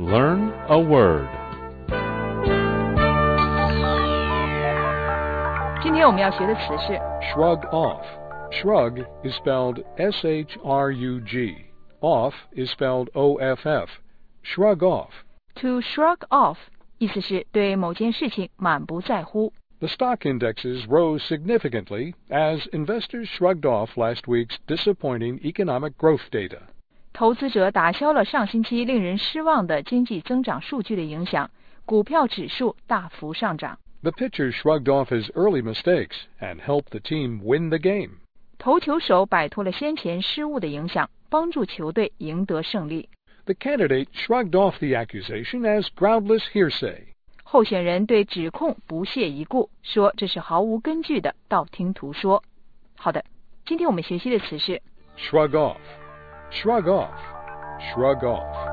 Learn a word. 今天我们要学的词是 Shrug off. Shrug is spelled S-H-R-U-G. Off is spelled O-F-F. Shrug off. to shrug off， 意思是对某件事情满不在乎。 The stock indexes rose significantly as investors shrugged off last week's disappointing economic growth data. 投资者打消了上星期令人失望的经济增长数据的影响，股票指数大幅上涨。 The pitcher shrugged off his early mistakes and helped the team win the game. 投球手摆脱了先前失误的影响，帮助球队赢得胜利。 The candidate shrugged off the accusation as groundless hearsay. 候选人对指控不屑一顾，说这是毫无根据的道听途说。好的，今天我们学习的词是 Shrug off. Shrug off. Shrug off.